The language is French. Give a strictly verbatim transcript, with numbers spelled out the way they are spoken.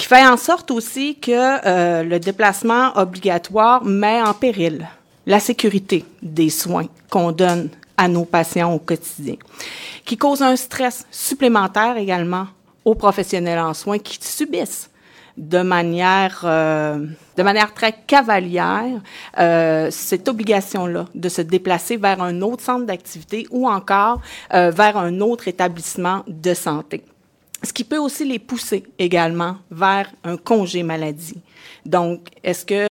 fait en sorte aussi que euh, le déplacement obligatoire met en péril la sécurité des soins qu'on donne à nos patients au quotidien, qui cause un stress supplémentaire également aux professionnels en soins qui subissent de manière, euh, de manière très cavalière euh, cette obligation-là de se déplacer vers un autre centre d'activité ou encore euh, vers un autre établissement de santé. Ce qui peut aussi les pousser également vers un congé maladie. Donc, est-ce que